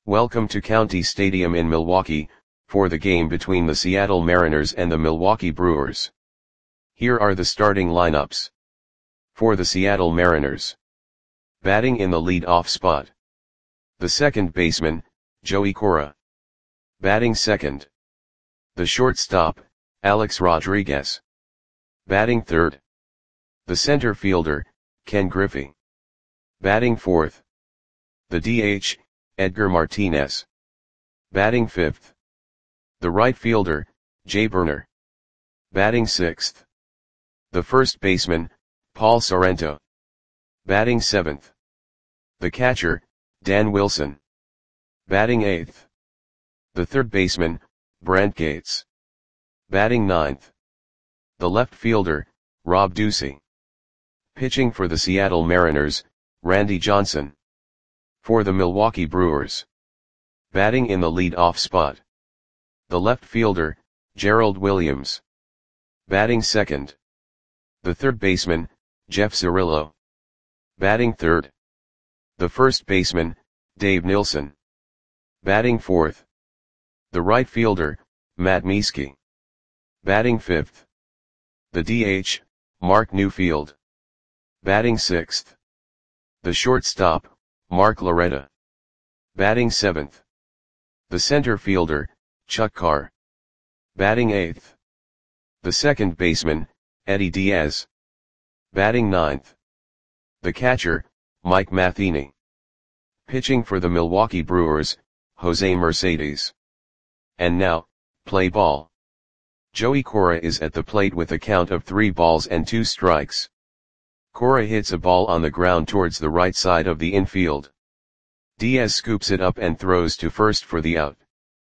Welcome to County Stadium in Milwaukee, for the game between the Seattle Mariners and the Milwaukee Brewers. Here are the starting lineups. For the Seattle Mariners. Batting in the lead-off spot. The second baseman, Joey Cora. Batting second. The shortstop, Alex Rodriguez. Batting third. The center fielder, Ken Griffey. Batting fourth. The DH, Edgar Martinez. Batting fifth. The right fielder, Jay Burner. Batting sixth. The first baseman, Paul Sorrento. Batting seventh. The catcher, Dan Wilson. Batting eighth. The third baseman, Brent Gates. Batting ninth. The left fielder, Rob Ducey. Pitching for the Seattle Mariners, Randy Johnson. For the Milwaukee Brewers. Batting in the lead-off spot. The left fielder, Gerald Williams. Batting second. The third baseman, Jeff Cirillo. Batting third. The first baseman, Dave Nilsson. Batting fourth. The right fielder, Matt Mieske. Batting fifth. The DH, Mark Newfield. Batting sixth. The shortstop, Mark Loretta. Batting seventh. The center fielder, Chuck Carr. Batting eighth. The second baseman, Eddie Diaz. Batting ninth. The catcher, Mike Matheny. Pitching for the Milwaukee Brewers, Jose Mercedes. And now, play ball. Joey Cora is at the plate with a count of 3 balls and 2 strikes. Cora hits a ball on the ground towards the right side of the infield. Diaz scoops it up and throws to first for the out.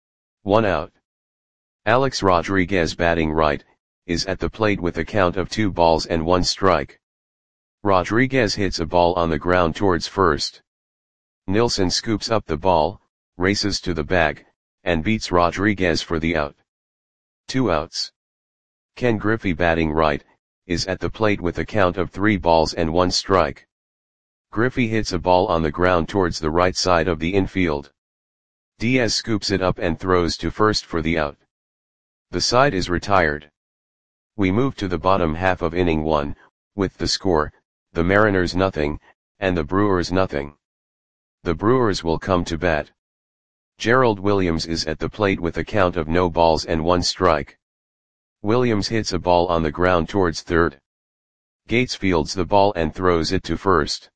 1 out. Alex Rodriguez, batting right, is at the plate with a count of 2 balls and 1 strike. Rodriguez hits a ball on the ground towards first. Nilsson scoops up the ball, races to the bag, and beats Rodriguez for the out. 2 outs. Ken Griffey, batting right, is at the plate with a count of 3 balls and 1 strike. Griffey hits a ball on the ground towards the right side of the infield. Diaz scoops it up and throws to first for the out. The side is retired. We move to the bottom half of inning 1, with the score, the Mariners nothing, and the Brewers nothing. The Brewers will come to bat. Gerald Williams is at the plate with a count of no balls and 1 strike. Williams hits a ball on the ground towards third. Gates fields the ball and throws it to first.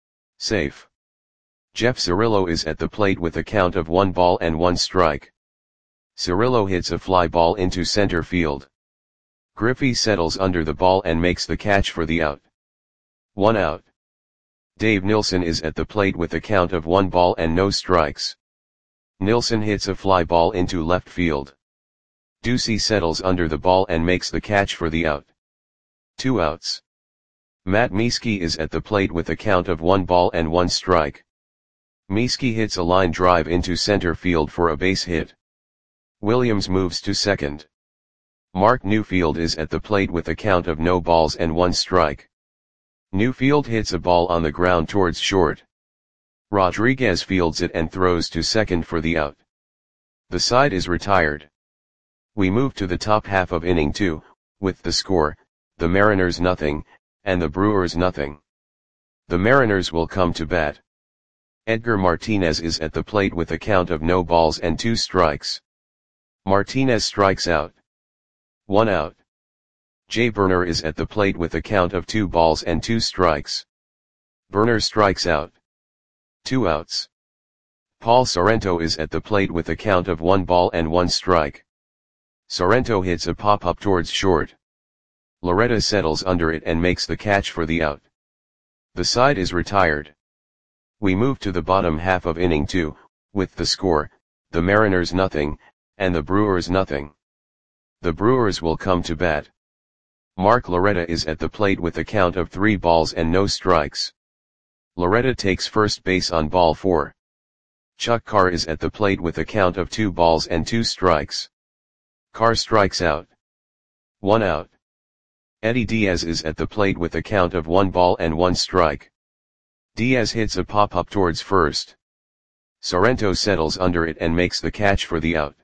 Safe. Jeff Cirillo is at the plate with a count of 1 ball and 1 strike. Cirillo hits a fly ball into center field. Griffey settles under the ball and makes the catch for the out. 1 out. Dave Nilsson is at the plate with a count of 1 ball and no strikes. Nilsson hits a fly ball into left field. Ducey settles under the ball and makes the catch for the out. 2 outs. Matt Mieske is at the plate with a count of 1 ball and 1 strike. Mieske hits a line drive into center field for a base hit. Williams moves to second. Mark Newfield is at the plate with a count of no balls and 1 strike. Newfield hits a ball on the ground towards short. Rodriguez fields it and throws to second for the out. The side is retired. We move to the top half of inning 2, with the score, the Mariners nothing, and the Brewers nothing. The Mariners will come to bat. Edgar Martinez is at the plate with a count of no balls and 2 strikes. Martinez strikes out. 1 out. Jay Burner is at the plate with a count of 2 balls and 2 strikes. Burner strikes out. 2 outs. Paul Sorrento is at the plate with a count of 1 ball and 1 strike. Sorrento hits a pop-up towards short. Loretta settles under it and makes the catch for the out. The side is retired. We move to the bottom half of inning 2, with the score, the Mariners nothing, and the Brewers nothing. The Brewers will come to bat. Mark Loretta is at the plate with a count of 3 balls and no strikes. Loretta takes first base on ball 4. Chuck Carr is at the plate with a count of 2 balls and 2 strikes. Carr strikes out. 1 out. Eddie Diaz is at the plate with a count of 1 ball and 1 strike. Diaz hits a pop-up towards first. Sorrento settles under it and makes the catch for the out.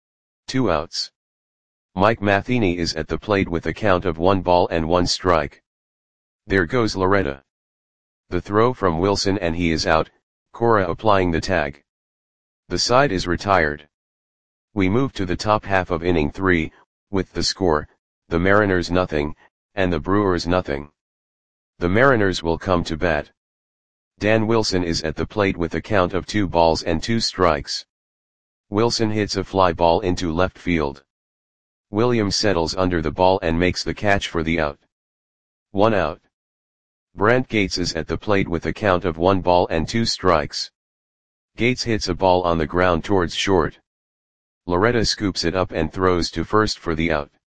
2 outs. Mike Matheny is at the plate with a count of 1 ball and 1 strike. There goes Loretta. The throw from Wilson and he is out, Cora applying the tag. The side is retired. We move to the top half of inning 3, with the score, the Mariners nothing, and the Brewers nothing. The Mariners will come to bat. Dan Wilson is at the plate with a count of 2 balls and 2 strikes. Wilson hits a fly ball into left field. Williams settles under the ball and makes the catch for the out. 1 out. Brent Gates is at the plate with a count of 1 ball and 2 strikes. Gates hits a ball on the ground towards short. Loretta scoops it up and throws to first for the out.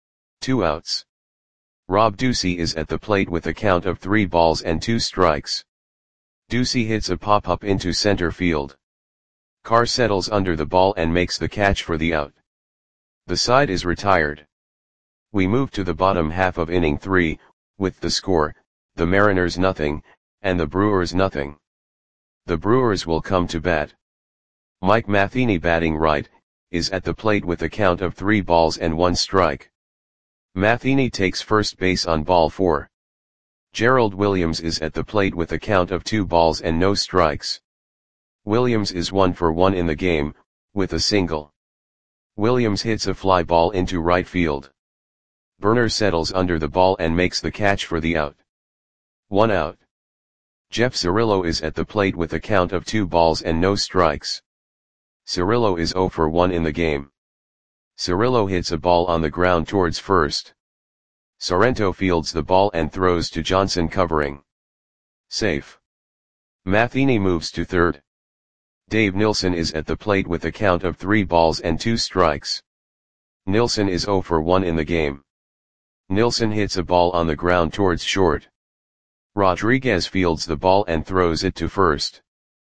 2 outs. Rob Ducey is at the plate with a count of 3 balls and 2 strikes. Ducey hits a pop-up into center field. Carr settles under the ball and makes the catch for the out. The side is retired. We move to the bottom half of inning 3, with the score, the Mariners nothing, and the Brewers nothing. The Brewers will come to bat. Mike Matheny batting right, is at the plate with a count of 3 balls and 1 strike. Matheny takes first base on ball 4. Gerald Williams is at the plate with a count of 2 balls and no strikes. Williams is 1 for 1 in the game, with a single. Williams hits a fly ball into right field. Burner settles under the ball and makes the catch for the out. 1 out. Jeff Cirillo is at the plate with a count of 2 balls and no strikes. Cirillo is 0 for 1 in the game. Cirillo hits a ball on the ground towards first. Sorrento fields the ball and throws to Johnson covering. Safe. Matheny moves to third. Dave Nilsson is at the plate with a count of 3 balls and 2 strikes. Nilsson is 0 for 1 in the game. Nilsson hits a ball on the ground towards short. Rodriguez fields the ball and throws it to first.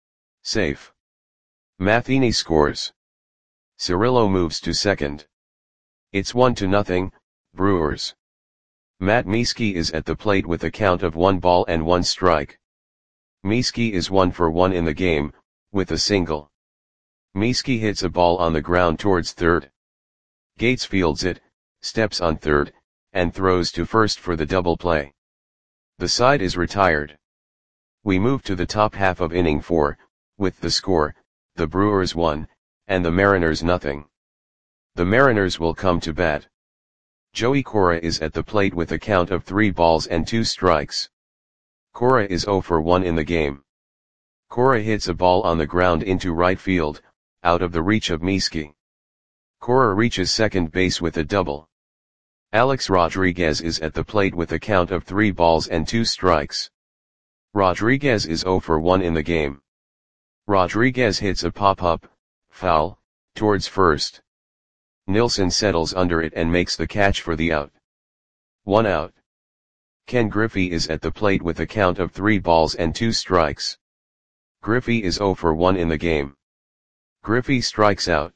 Safe. Matheny scores. Cirillo moves to second. It's 1-0, Brewers. Matt Mieske is at the plate with a count of 1 ball and 1 strike. Mieske is 1 for 1 in the game, with a single. Mieske hits a ball on the ground towards third. Gates fields it, steps on third, and throws to first for the double play. The side is retired. We move to the top half of inning 4, with the score, the Brewers 1, and the Mariners nothing. The Mariners will come to bat. Joey Cora is at the plate with a count of 3 balls and 2 strikes. Cora is 0 for 1 in the game. Cora hits a ball on the ground into right field, out of the reach of Mieske. Cora reaches second base with a double. Alex Rodriguez is at the plate with a count of 3 balls and 2 strikes. Rodriguez is 0 for 1 in the game. Rodriguez hits a pop-up, foul, towards first. Nilsson settles under it and makes the catch for the out. 1 out. Ken Griffey is at the plate with a count of 3 balls and 2 strikes. Griffey is 0 for 1 in the game. Griffey strikes out.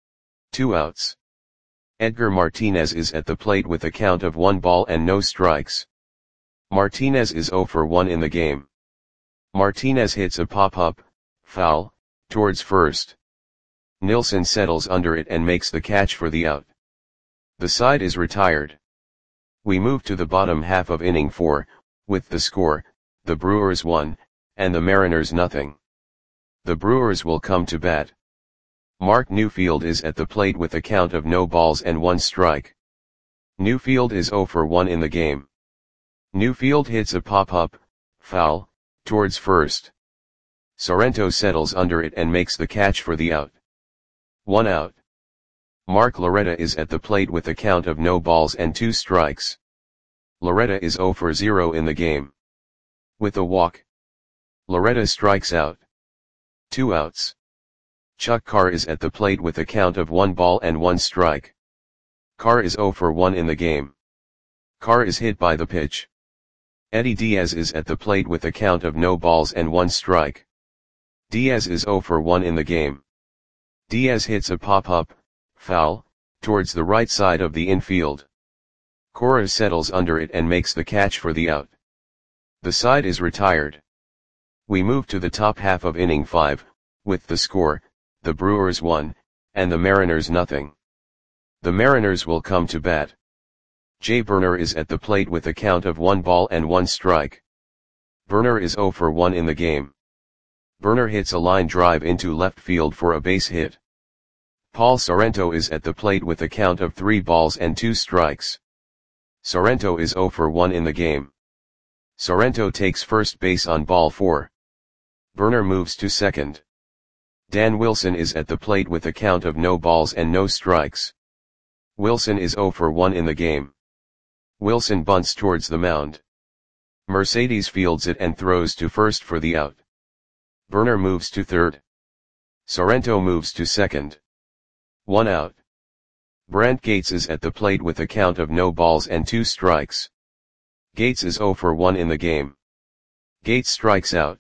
2 outs. Edgar Martinez is at the plate with a count of 1 ball and no strikes. Martinez is 0 for 1 in the game. Martinez hits a pop-up, foul, towards first. Nilsson settles under it and makes the catch for the out. The side is retired. We move to the bottom half of inning 4, with the score, the Brewers 1, and the Mariners nothing. The Brewers will come to bat. Mark Newfield is at the plate with a count of no balls and 1 strike. Newfield is 0 for 1 in the game. Newfield hits a pop-up, foul, towards first. Sorrento settles under it and makes the catch for the out. 1 out. Mark Loretta is at the plate with a count of no balls and 2 strikes. Loretta is 0 for 0 in the game. With a walk. Loretta strikes out. 2 outs. Chuck Carr is at the plate with a count of 1 ball and 1 strike. Carr is 0 for 1 in the game. Carr is hit by the pitch. Eddie Diaz is at the plate with a count of no balls and 1 strike. Diaz is 0 for 1 in the game. Diaz hits a pop-up, foul, towards the right side of the infield. Cora settles under it and makes the catch for the out. The side is retired. We move to the top half of inning 5, With the score, the Brewers 1, and the Mariners nothing. The Mariners will come to bat. Jay Burner is at the plate with a count of 1 ball and 1 strike. Burner is 0 for 1 in the game. Burner hits a line drive into left field for a base hit. Paul Sorrento is at the plate with a count of 3 balls and 2 strikes. Sorrento is 0 for 1 in the game. Sorrento takes first base on ball 4. Burner moves to second. Dan Wilson is at the plate with a count of no balls and no strikes. Wilson is 0 for 1 in the game. Wilson bunts towards the mound. Mercedes fields it and throws to first for the out. Burner moves to third. Sorrento moves to second. 1 out. Brant Gates is at the plate with a count of no balls and 2 strikes. Gates is 0 for 1 in the game. Gates strikes out.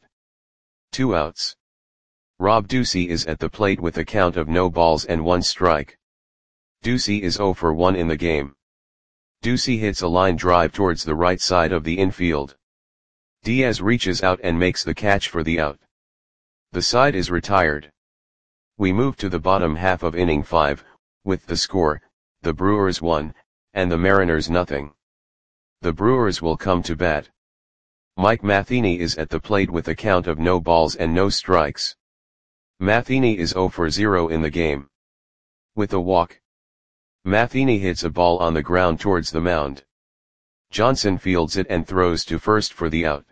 2 outs. Rob Ducey is at the plate with a count of no balls and 1 strike. Ducey is 0 for 1 in the game. Ducey hits a line drive towards the right side of the infield. Diaz reaches out and makes the catch for the out. The side is retired. We move to the bottom half of inning 5, with the score, the Brewers 1, and the Mariners nothing. The Brewers will come to bat. Mike Matheny is at the plate with a count of no balls and no strikes. Matheny is 0 for 0 in the game. With a walk, Matheny hits a ball on the ground towards the mound. Johnson fields it and throws to first for the out.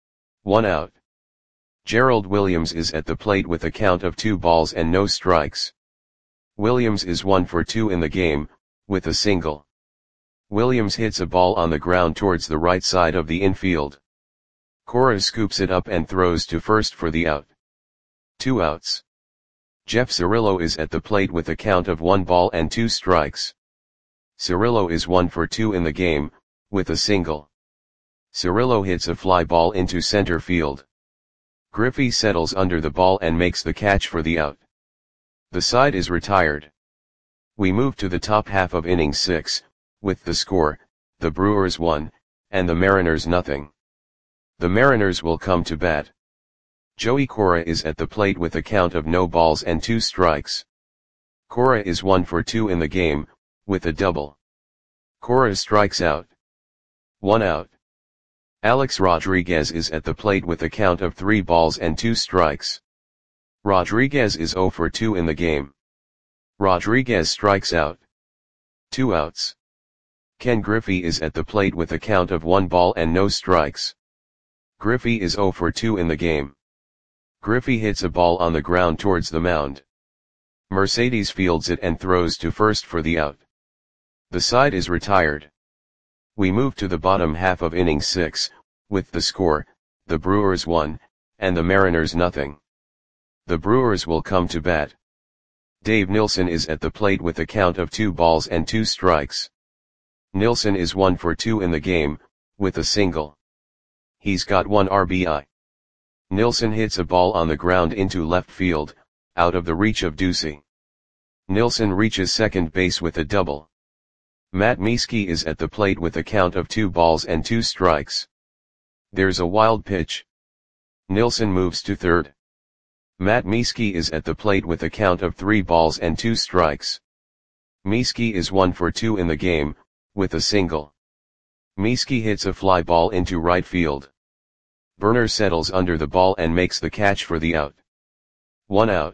1 out. Gerald Williams is at the plate with a count of 2 balls and no strikes. Williams is 1 for 2 in the game, with a single. Williams hits a ball on the ground towards the right side of the infield. Cora scoops it up and throws to first for the out. 2 outs. Jeff Cirillo is at the plate with a count of 1 ball and 2 strikes. Cirillo is 1 for 2 in the game, with a single. Cirillo hits a fly ball into center field. Griffey settles under the ball and makes the catch for the out. The side is retired. We move to the top half of inning 6, with the score, the Brewers 1, and the Mariners nothing. The Mariners will come to bat. Joey Cora is at the plate with a count of no balls and 2 strikes. Cora is 1 for 2 in the game, with a double. Cora strikes out. 1 out. Alex Rodriguez is at the plate with a count of 3 balls and 2 strikes. Rodriguez is 0 for 2 in the game. Rodriguez strikes out. 2 outs. Ken Griffey is at the plate with a count of 1 ball and no strikes. Griffey is 0 for 2 in the game. Griffey hits a ball on the ground towards the mound. Mercedes fields it and throws to first for the out. The side is retired. We move to the bottom half of inning 6, with the score, the Brewers 1, and the Mariners nothing. The Brewers will come to bat. Dave Nilsson is at the plate with a count of 2 balls and 2 strikes. Nilsson is 1 for 2 in the game, with a single. He's got 1 RBI. Nilsson hits a ball on the ground into left field, out of the reach of Ducey. Nilsson reaches second base with a double. Matt Mieske is at the plate with a count of 2 balls and 2 strikes. There's a wild pitch. Nilsson moves to third. Matt Mieske is at the plate with a count of 3 balls and 2 strikes. Mieske is 1 for 2 in the game, with a single. Mieske hits a fly ball into right field. Burner settles under the ball and makes the catch for the out. 1 out.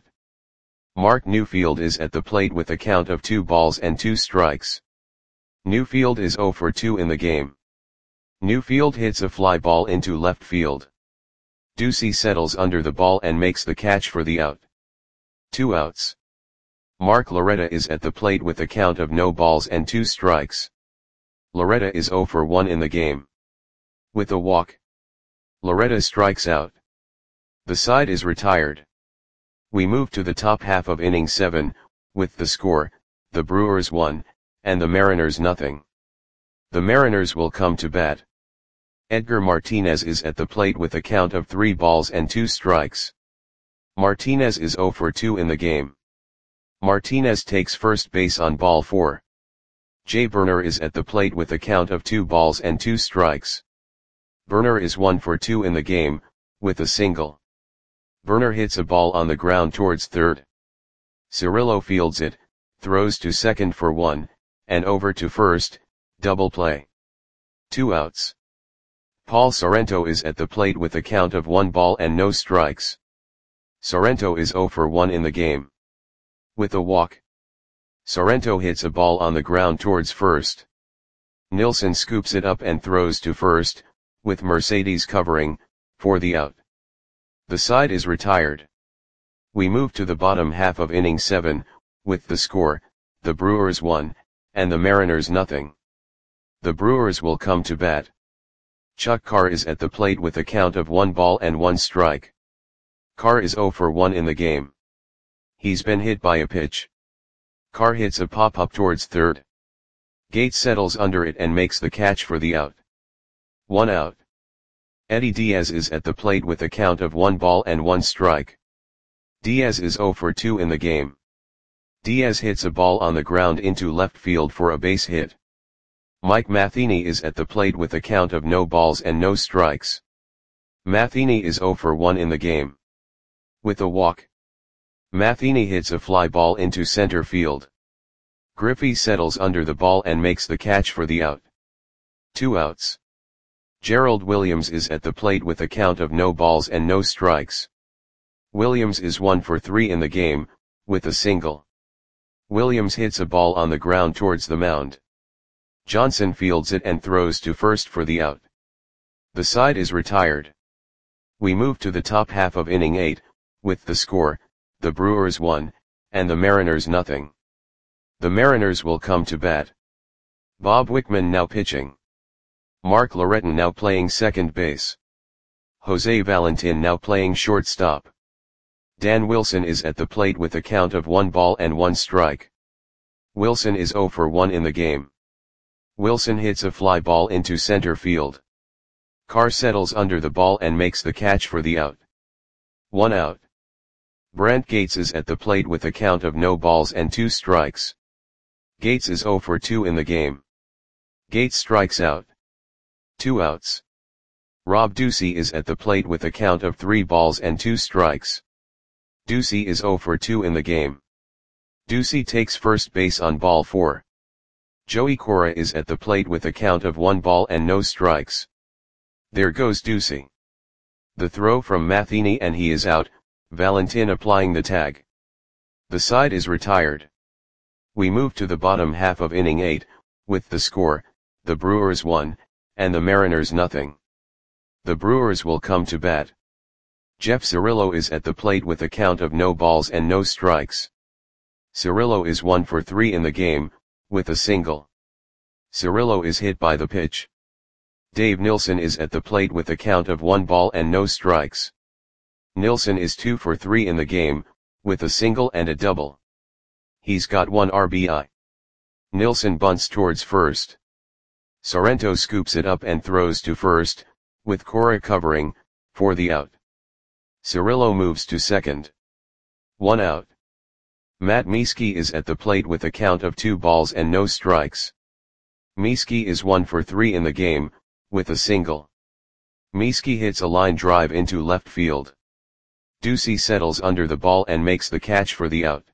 Mark Newfield is at the plate with a count of 2 balls and 2 strikes. Newfield is 0 for 2 in the game. Newfield hits a fly ball into left field. Ducey settles under the ball and makes the catch for the out. 2 outs. Mark Loretta is at the plate with a count of no balls and 2 strikes. Loretta is 0 for 1 in the game. With a walk, Loretta strikes out. The side is retired. We move to the top half of inning 7, with the score, the Brewers 1, and the Mariners nothing. The Mariners will come to bat. Edgar Martinez is at the plate with a count of 3 balls and 2 strikes. Martinez is 0 for 2 in the game. Martinez takes first base on ball 4. Jay Burner is at the plate with a count of 2 balls and 2 strikes. Burner is 1 for 2 in the game, with a single. Werner hits a ball on the ground towards third. Cirillo fields it, throws to second for 1, and over to first, double play. 2 outs. Paul Sorrento is at the plate with a count of 1 ball and no strikes. Sorrento is 0 for 1 in the game. With a walk, Sorrento hits a ball on the ground towards first. Nilsson scoops it up and throws to first, with Mercedes covering, for the out. The side is retired. We move to the bottom half of inning 7, with the score, the Brewers 1, and the Mariners nothing. The Brewers will come to bat. Chuck Carr is at the plate with a count of 1 ball and 1 strike. Carr is 0 for 1 in the game. He's been hit by a pitch. Carr hits a pop-up towards third. Gates settles under it and makes the catch for the out. 1 out. Eddie Diaz is at the plate with a count of 1 ball and 1 strike. Diaz is 0 for 2 in the game. Diaz hits a ball on the ground into left field for a base hit. Mike Matheny is at the plate with a count of no balls and no strikes. Matheny is 0 for 1 in the game. With a walk, Matheny hits a fly ball into center field. Griffey settles under the ball and makes the catch for the out. 2 outs. Gerald Williams is at the plate with a count of no balls and no strikes. Williams is 1 for 3 in the game, with a single. Williams hits a ball on the ground towards the mound. Johnson fields it and throws to first for the out. The side is retired. We move to the top half of inning 8, with the score, the Brewers 1, and the Mariners nothing. The Mariners will come to bat. Bob Wickman now pitching. Mark Loretin now playing second base. Jose Valentin now playing shortstop. Dan Wilson is at the plate with a count of 1 ball and 1 strike. Wilson is 0 for 1 in the game. Wilson hits a fly ball into center field. Carr settles under the ball and makes the catch for the out. 1 out. Brant Gates is at the plate with a count of no balls and 2 strikes. Gates is 0 for 2 in the game. Gates strikes out. 2 outs. Rob Ducey is at the plate with a count of 3 balls and 2 strikes. Ducey is 0 for 2 in the game. Ducey takes first base on ball 4. Joey Cora is at the plate with a count of 1 ball and no strikes. There goes Ducey. The throw from Matheny and he is out, Valentin applying the tag. The side is retired. We move to the bottom half of inning 8, with the score, the Brewers 1, and the Mariners nothing. The Brewers will come to bat. Jeff Cirillo is at the plate with a count of no balls and no strikes. Cirillo is 1 for 3 in the game, with a single. Cirillo is hit by the pitch. Dave Nilsson is at the plate with a count of 1 ball and no strikes. Nilsson is 2 for 3 in the game, with a single and a double. He's got 1 RBI. Nilsson bunts towards first. Sorrento scoops it up and throws to first, with Cora covering, for the out. Cirillo moves to second. 1 out. Matt Mieske is at the plate with a count of 2 balls and no strikes. Mieske is 1 for 3 in the game, with a single. Mieske hits a line drive into left field. Ducey settles under the ball and makes the catch for the out.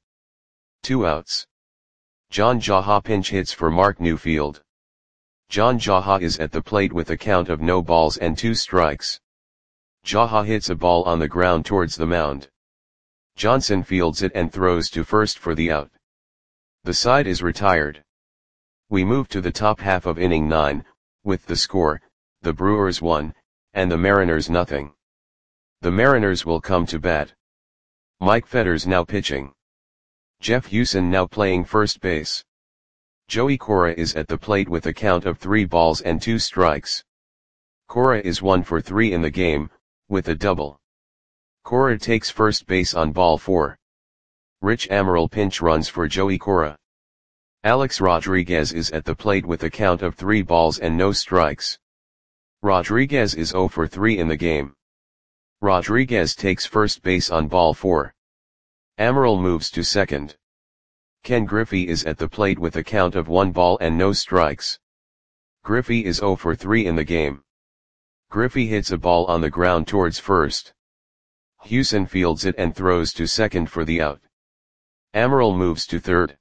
2 outs. John Jaha pinch hits for Mark Newfield. John Jaha is at the plate with a count of no balls and 2 strikes. Jaha hits a ball on the ground towards the mound. Johnson fields it and throws to first for the out. The side is retired. We move to the top half of inning 9, with the score, the Brewers 1, and the Mariners nothing. The Mariners will come to bat. Mike Fetters now pitching. Jeff Hewson now playing first base. Joey Cora is at the plate with a count of 3 balls and 2 strikes. Cora is 1 for 3 in the game, with a double. Cora takes first base on ball 4. Rich Amaral pinch runs for Joey Cora. Alex Rodriguez is at the plate with a count of 3 balls and no strikes. Rodriguez is 0 for 3 in the game. Rodriguez takes first base on ball 4. Amaral moves to second. Ken Griffey is at the plate with a count of 1 ball and no strikes. Griffey is 0 for 3 in the game. Griffey hits a ball on the ground towards first. Hewson fields it and throws to second for the out. Amaral moves to third.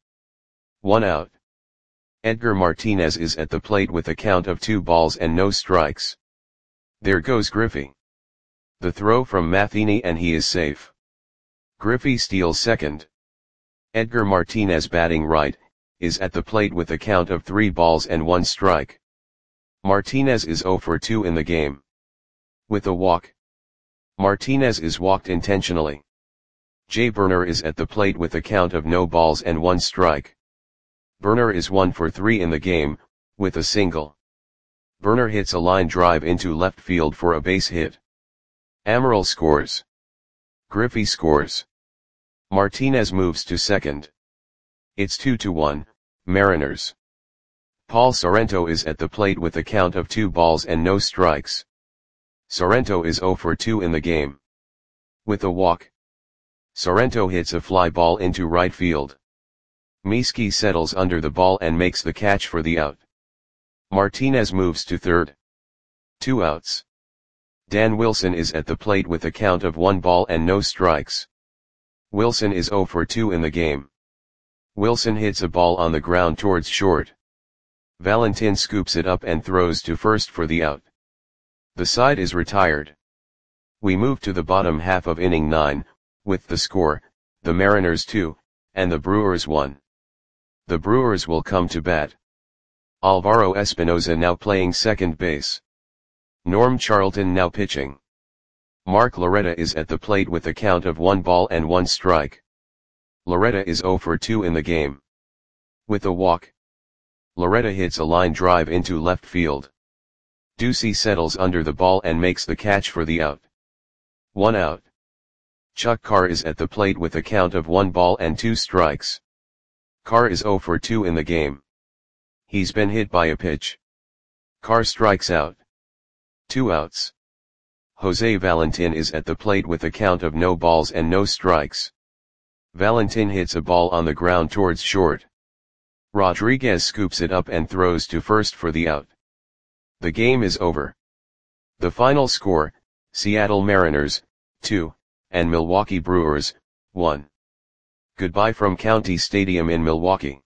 1 out. Edgar Martinez is at the plate with a count of 2 balls and no strikes. There goes Griffey. The throw from Matheny and he is safe. Griffey steals second. Edgar Martinez batting right, is at the plate with a count of 3 balls and 1 strike. Martinez is 0 for 2 in the game. With a walk. Martinez is walked intentionally. Jay Burner is at the plate with a count of no balls and 1 strike. Burner is 1 for 3 in the game, with a single. Burner hits a line drive into left field for a base hit. Amaral scores. Griffey scores. Martinez moves to second. It's 2-1, Mariners. Paul Sorrento is at the plate with a count of 2 balls and no strikes. Sorrento is 0 for 2 in the game. With a walk. Sorrento hits a fly ball into right field. Mieski settles under the ball and makes the catch for the out. Martinez moves to third. 2 outs. Dan Wilson is at the plate with a count of 1 ball and no strikes. Wilson is 0 for 2 in the game. Wilson hits a ball on the ground towards short. Valentin scoops it up and throws to first for the out. The side is retired. We move to the bottom half of inning 9, with the score, the Mariners 2, and the Brewers 1. The Brewers will come to bat. Alvaro Espinoza now playing second base. Norm Charlton now pitching. Mark Loretta is at the plate with a count of 1 ball and 1 strike. Loretta is 0 for 2 in the game. With a walk. Loretta hits a line drive into left field. Ducey settles under the ball and makes the catch for the out. 1 out. Chuck Carr is at the plate with a count of 1 ball and 2 strikes. Carr is 0 for 2 in the game. He's been hit by a pitch. Carr strikes out. 2 outs. Jose Valentin is at the plate with a count of no balls and no strikes. Valentin hits a ball on the ground towards short. Rodriguez scoops it up and throws to first for the out. The game is over. The final score, Seattle Mariners, 2, and Milwaukee Brewers, 1. Goodbye from County Stadium in Milwaukee.